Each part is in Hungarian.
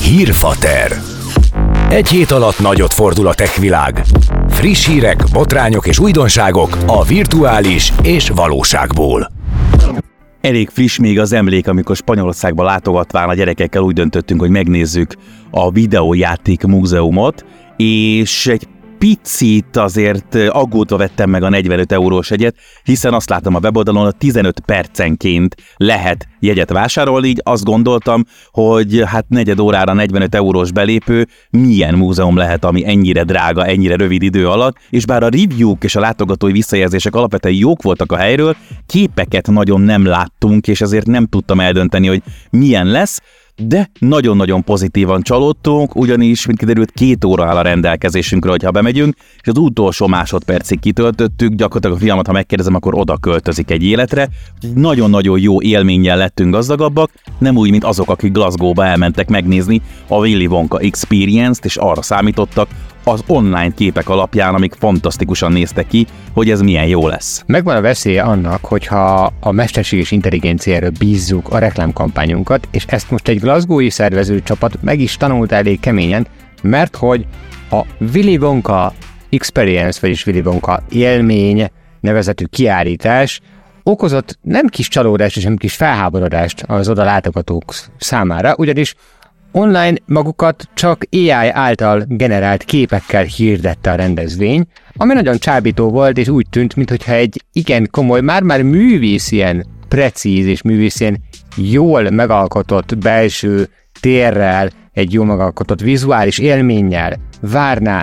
Hírfater. Egy hét alatt nagyot fordul a tech világ. Friss hírek, botrányok és újdonságok a virtuális és valóságból. Elég friss még az emlék, amikor Spanyolországba látogatván a gyerekekkel úgy döntöttünk, hogy megnézzük a videójáték múzeumot, és egy picit azért aggódva vettem meg a 45 eurós jegyet, hiszen azt láttam a weboldalon, hogy 15 percenként lehet jegyet vásárolni, így azt gondoltam, hogy hát negyed órára 45 eurós belépő milyen múzeum lehet, ami ennyire drága, ennyire rövid idő alatt, és bár a review-k és a látogatói visszajelzések alapvetően jók voltak a helyről, képeket nagyon nem láttunk, és ezért nem tudtam eldönteni, hogy milyen lesz, de nagyon-nagyon pozitívan csalódtunk, ugyanis, mint kiderült, 2 óra áll a rendelkezésünkre, hogyha bemegyünk, és az utolsó másodpercig kitöltöttük, gyakorlatilag a fiamat, ha megkérdezem, akkor oda költözik egy életre. Nagyon-nagyon jó élménnyel lettünk gazdagabbak, nem úgy, mint azok, akik Glasgow-ba elmentek megnézni a Willy Wonka Experience-t, és arra számítottak az online képek alapján, amik fantasztikusan néztek ki, hogy ez milyen jó lesz. Megvan a veszélye annak, hogyha a mesterséges intelligenciára bízzuk a reklámkampányunkat, és ezt most egy glasgowi szervezőcsapat meg is tanult elég keményen, mert hogy a Willy Wonka Experience, vagyis Willy Wonka élmény nevezetű kiállítás okozott nem kis csalódást és nem kis felháborodást az oda látogatók számára, ugyanis online magukat csak AI által generált képekkel hirdette a rendezvény, ami nagyon csábító volt, és úgy tűnt, mintha egy igen komoly, már művészien precíz és művészien jól megalkotott belső térrel, egy jól megalkotott vizuális élménnyel várná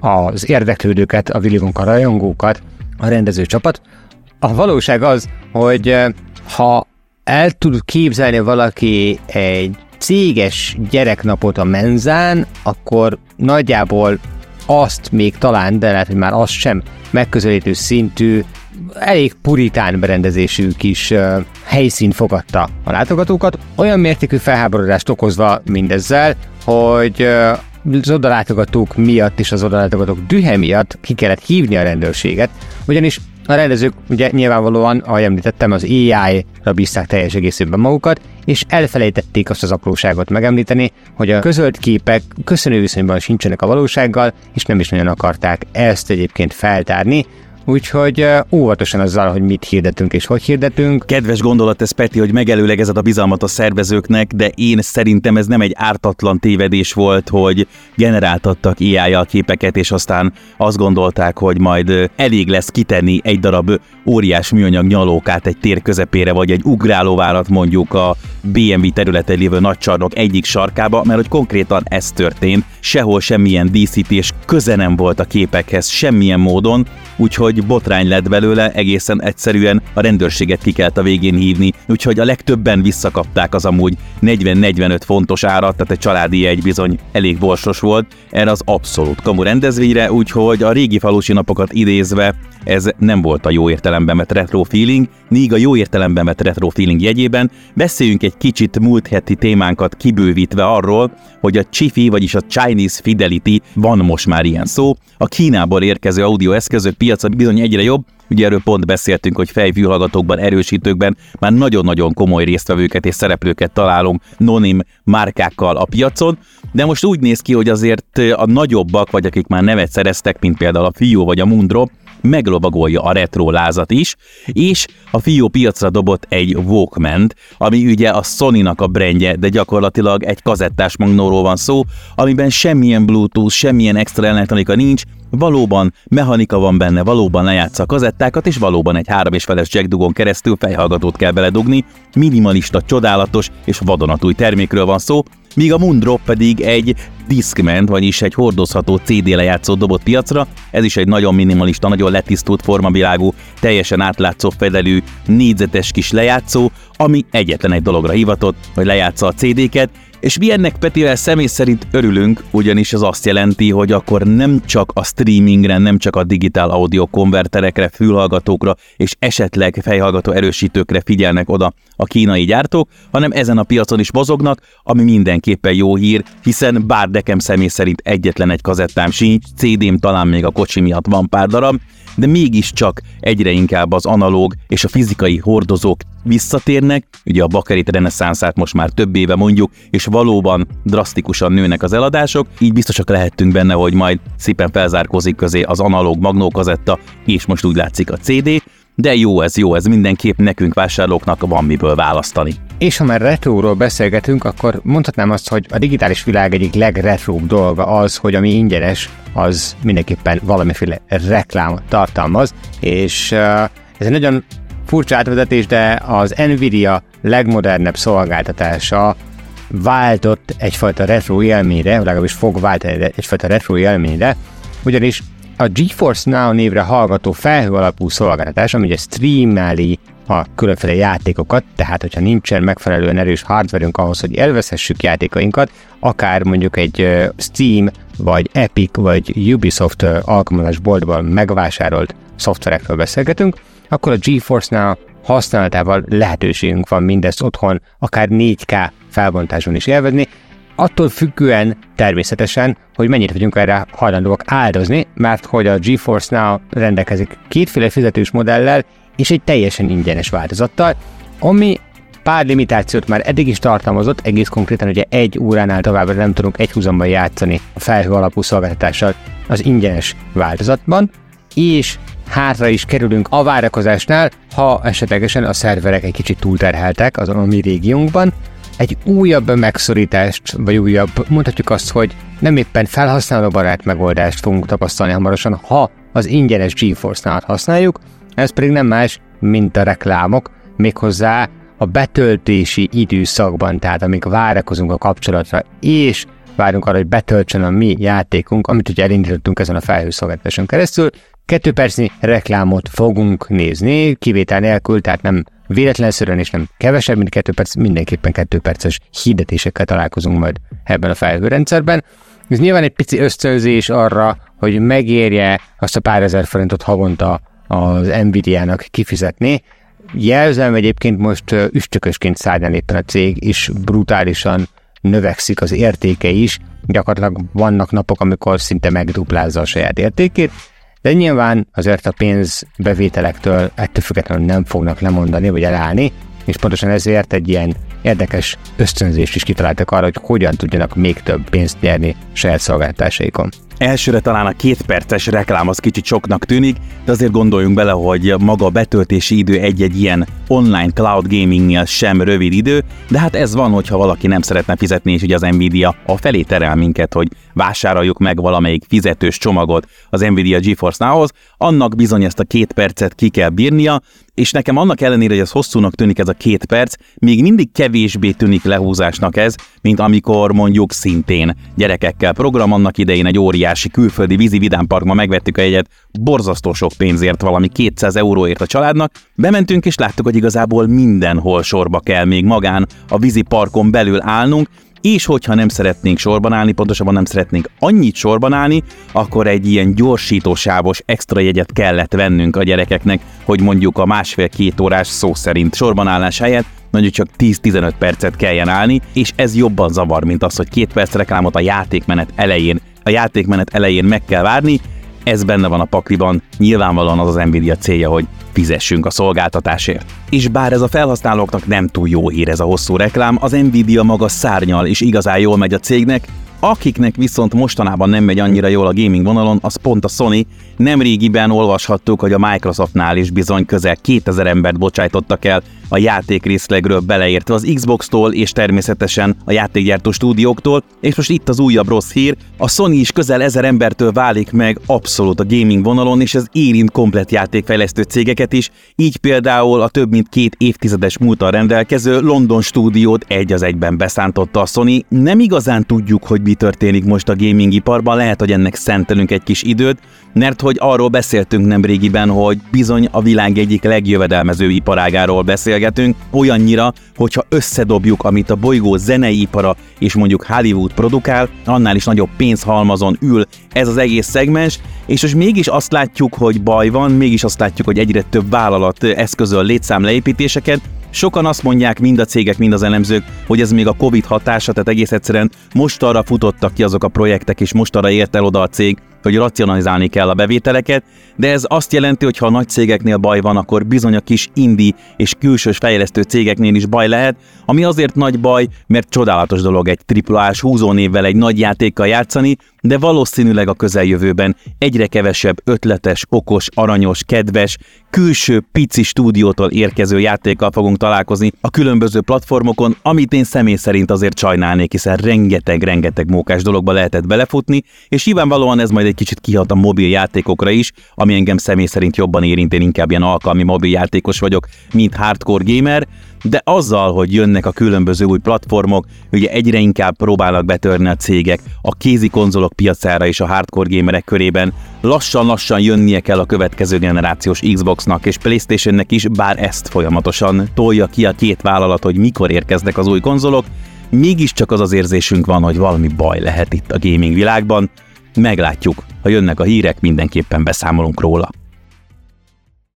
az érdeklődőket, a Willy Wonka rajongókat a rendezőcsapat. A valóság az, hogy ha el tud képzelni valaki egy céges gyereknapot a menzán, akkor nagyjából azt még talán, de lehet, hogy már azt sem megközelítő szintű, elég puritán berendezésű kis helyszín fogadta a látogatókat, olyan mértékű felháborodást okozva mindezzel, hogy az odalátogatók miatt és az odalátogatók dühe miatt ki kellett hívni a rendőrséget, ugyanis a rendezők ugye nyilvánvalóan, ahogy említettem, az AI-ra bízták teljes egészében magukat, és elfelejtették azt az apróságot megemlíteni, hogy a közölt képek köszönő viszonyban sincsenek a valósággal, és nem is nagyon akarták ezt egyébként feltárni, úgyhogy óvatosan azzal, hogy mit hirdetünk és hogy hirdetünk. Kedves gondolat ez, Peti, hogy megelőlegezed a bizalmat a szervezőknek, de én szerintem ez nem egy ártatlan tévedés volt, hogy generáltattak AI-jal képeket, és aztán azt gondolták, hogy majd elég lesz kitenni egy darab óriás műanyag nyalókát egy tér közepére, vagy egy ugrálóvárat mondjuk a BMW területen lévő nagycsarnok egyik sarkába, mert hogy konkrétan ez történt, sehol semmilyen díszítés köze nem volt a képekhez, semmilyen módon, úgyhogy botrány lett belőle, egészen egyszerűen a rendőrséget ki kellett a végén hívni, úgyhogy a legtöbben visszakapták az amúgy 40-45 fontos árat, tehát egy családi jegy bizony elég borsos volt erre az abszolút kamu rendezvényre, úgyhogy a régi falusi napokat idézve ez nem volt a jó értelemben vett retro feeling, míg a jó értelemben vett retro feeling jegyében beszéljünk egy kicsit múlt heti témánkat kibővítve arról, hogy a Chifi, vagyis a Chinese Fidelity, van most már ilyen szó, a Kínából érkező audioeszközök piaca bizony egyre jobb, ugye erről pont beszéltünk, hogy fejfülhallgatókban, erősítőkben már nagyon-nagyon komoly résztvevőket és szereplőket találunk nonim márkákkal a piacon, de most úgy néz ki, hogy azért a nagyobbak, vagy akik már nevet szereztek, mint például a FiiO vagy a Mundrop, meglovagolja a retro lázat is, és a FiiO piacra dobott egy Walkman-t, ami ugye a Sony-nak a brandje, de gyakorlatilag egy kazettás magnóról van szó, amiben semmilyen Bluetooth, semmilyen extra elektronika nincs, valóban mechanika van benne, valóban lejátsza a kazettákat, és valóban egy 3,5-es jack dugon keresztül fejhallgatót kell beledugni, minimalista, csodálatos és vadonatúj termékről van szó, míg a Mundrop pedig egy Discman, vagyis egy hordozható CD lejátszót dobott piacra, ez is egy nagyon minimalista, nagyon letisztult formavilágú, teljesen átlátszó fedelű, négyzetes kis lejátszó, ami egyetlen egy dologra hivatott, hogy lejátsza a CD-ket, és mi ennek Petivel személy szerint örülünk, ugyanis ez azt jelenti, hogy akkor nem csak a streamingre, nem csak a digitál audio konverterekre, fülhallgatókra és esetleg fejhallgató erősítőkre figyelnek oda a kínai gyártók, hanem ezen a piacon is mozognak, ami mindenképpen jó hír, hiszen bár nekem személy szerint egyetlen egy kazettám sincs, CD-m talán még a kocsi miatt van pár darab, de mégiscsak egyre inkább az analóg és a fizikai hordozók visszatérnek, ugye a bakelit reneszánszát most már több éve mondjuk, és valóban drasztikusan nőnek az eladások, így biztosak lehettünk benne, hogy majd szépen felzárkózik közé az analóg magnókazetta, és most úgy látszik a CD, de jó ez mindenképp nekünk vásárlóknak van miből választani. És ha már retróról beszélgetünk, akkor mondhatnám azt, hogy a digitális világ egyik legretróbb dolga az, hogy ami ingyenes, az mindenképpen valamiféle reklámot tartalmaz, és ez egy nagyon furcsa átvezetés, de az Nvidia legmodernebb szolgáltatása váltott egyfajta retro élményre, legalábbis fog váltani egyfajta retro élményre, ugyanis a GeForce Now névre hallgató felhő alapú szolgáltatás, ami ugye streameli a különféle játékokat, tehát hogyha nincsen megfelelően erős hardverünk ahhoz, hogy elveszhessük játékainkat, akár mondjuk egy Steam, vagy Epic, vagy Ubisoft alkalmazásboltban megvásárolt szoftverekről beszélgetünk, akkor a GeForce Now használatával lehetőségünk van mindezt otthon, akár 4K felbontáson is élvezni, attól függően természetesen, hogy mennyit vagyunk erre hajlandóak áldozni, mert hogy a GeForce Now rendelkezik kétféle fizetős modellel és egy teljesen ingyenes változattal, ami pár limitációt már eddig is tartalmazott, egész konkrétan ugye 1 óránál továbbra nem tudunk egyhuzamban játszani a felhő alapú szolgáltatással az ingyenes változatban, és hátra is kerülünk a várakozásnál, ha esetlegesen a szerverek egy kicsit túlterheltek azon a mi régiónkban. Egy újabb megszorítást, vagy újabb, mondhatjuk azt, hogy nem éppen felhasználóbarát megoldást fogunk tapasztalni hamarosan, ha az ingyenes GeForce-nál használjuk, ez pedig nem más, mint a reklámok, méghozzá a betöltési időszakban, tehát amíg várakozunk a kapcsolatra, és várunk arra, hogy betöltsön a mi játékunk, amit ugye elindítottunk ezen a felhőszolgáltatáson keresztül, 2 percnyi reklámot fogunk nézni, kivétel nélkül, tehát nem véletlenszerűen és nem kevesebb, mint 2 perc, mindenképpen 2 perces hirdetésekkel találkozunk majd ebben a felhőrendszerben. Ez nyilván egy pici ösztönzés arra, hogy megérje azt a pár ezer forintot havonta az Nvidia-nak kifizetni. Jelzem egyébként most üstökösként szárnyal éppen a cég, és brutálisan növekszik az értéke is, gyakorlatilag vannak napok, amikor szinte megduplázza a saját értékét, de nyilván azért a pénzbevételektől ettől függetlenül nem fognak lemondani, vagy elállni, és pontosan ezért egy ilyen érdekes ösztönzést is kitaláltak arra, hogy hogyan tudjanak még több pénzt nyerni saját szolgáltatásaikon. Elsőre talán a 2 perces reklám az kicsit soknak tűnik, de azért gondoljunk bele, hogy maga a betöltési idő egy-egy ilyen online cloud gamingnél sem rövid idő, de hát ez van, hogyha valaki nem szeretne fizetni, és ugye az Nvidia a felé terel minket, hogy vásároljuk meg valamelyik fizetős csomagot az Nvidia GeForce Now-hoz, annak bizony ezt a 2 percet ki kell bírnia, és nekem annak ellenére, hogy ez hosszúnak tűnik ez a 2 perc, még mindig kevésbé tűnik lehúzásnak ez, mint amikor mondjuk szintén gyerekekkel program annak idején egy óriási külföldi vízi vidámparkban megvettük a jegyet, borzasztó sok pénzért, valami 200 euróért a családnak, bementünk és láttuk, hogy igazából mindenhol sorba kell még magán a vízi parkon belül állnunk, és hogyha nem szeretnénk sorban állni, pontosabban nem szeretnénk annyit sorban állni, akkor egy ilyen gyorsítósávos extra jegyet kellett vennünk a gyerekeknek, hogy mondjuk a 1,5-2 órás szó szerint sorban állás helyett mondjuk csak 10-15 percet kelljen állni, és ez jobban zavar, mint az, hogy 2 perc reklámot a játékmenet elején meg kell várni. Ez benne van a pakliban, nyilvánvalóan az Nvidia célja, hogy fizessünk a szolgáltatásért. És bár ez a felhasználóknak nem túl jó hír ez a hosszú reklám, az Nvidia maga szárnyal és igazán jól megy a cégnek, akiknek viszont mostanában nem megy annyira jól a gaming vonalon, az pont a Sony. Nemrégiben olvashattuk, hogy a Microsoftnál is bizony közel 2000 embert bocsájtottak el a játékrészlegről beleértve az Xbox-tól és természetesen a játékgyártó stúdióktól, és most itt az újabb rossz hír, a Sony is közel 1000 embertől válik meg abszolút a gaming vonalon, és ez érint komplett játékfejlesztő cégeket is, így például a több mint 2 évtizedes múlttal rendelkező London stúdiót egy az egyben beszántotta a Sony. Nem igazán tudjuk, hogy mi történik most a gaming iparban, lehet, hogy ennek szentelünk egy kis időt, mert hogy arról beszéltünk nemrégiben, hogy bizony a világ egyik legjövedelmező iparágáról beszélgetünk, olyannyira, hogyha összedobjuk, amit a bolygó zenei ipara és mondjuk Hollywood produkál, annál is nagyobb pénzhalmazon ül ez az egész szegmens, és most mégis azt látjuk, hogy baj van, mégis azt látjuk, hogy egyre több vállalat eszközöl létszámleépítéseket. Sokan azt mondják, mind a cégek, mind az elemzők, hogy ez még a Covid hatása, tehát egész egyszerűen mostanra futottak ki azok a projektek, és mostanra ért el oda a cég, hogy racionalizálni kell a bevételeket, de ez azt jelenti, hogy ha a nagy cégeknél baj van, akkor bizony a kis indie és külsős fejlesztő cégeknél is baj lehet, ami azért nagy baj, mert csodálatos dolog egy AAA-s húzónévvel egy nagy játékkal játszani, de valószínűleg a közeljövőben egyre kevesebb ötletes, okos, aranyos, kedves, külső pici stúdiótól érkező játékkal fogunk találkozni a különböző platformokon, amit én személy szerint azért sajnálnék, hiszen rengeteg mókás dologba lehetett belefutni, és nyilvánvalóan ez majd egy kicsit kihat a mobil játékokra is, ami engem személy szerint jobban érint, én inkább ilyen alkalmi mobil játékos vagyok, mint hardcore gamer, de azzal, hogy jönnek a különböző új platformok, ugye egyre inkább próbálnak betörni a cégek a kézi konzolok piacára és a hardcore gamerek körében, lassan jönnie kell a következő generációs Xboxnak és PlayStationnek is, bár ezt folyamatosan tolja ki a két vállalat, hogy mikor érkeznek az új konzolok, mégiscsak az érzésünk van, hogy valami baj lehet itt a gaming világban. Meglátjuk, ha jönnek a hírek, mindenképpen beszámolunk róla.